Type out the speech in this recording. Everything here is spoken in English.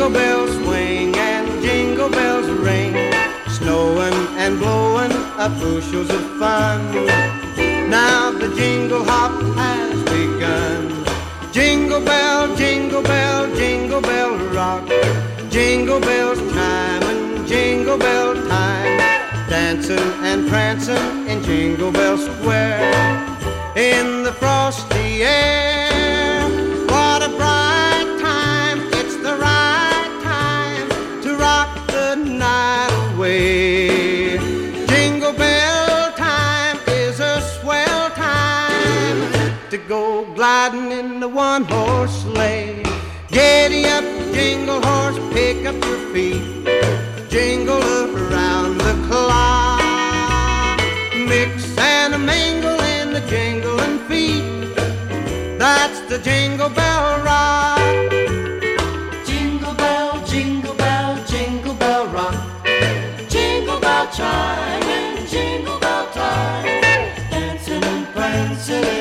Jingle bells swing and jingle bells ring, snowing and blowing up bushels of fun. Now the jingle hop has begun. Jingle bell, jingle bell, jingle bell rock, jingle bells chime and jingle bell time, dancing and prancing in Jingle Bell Square. In the frosty air, what a bright time, it's the right time to rock the night away. Jingle bell time is a swell time to go gliding in the one-horse sleigh. Giddy up, jingle horse, pick up your feet, jingle around the clock, mix and a mingle in the jingling feet. That's the Jingle Bell Rock. Jingle bell, jingle bell, jingle bell rock, jingle bell chime and jingle bell time, dancing and prancing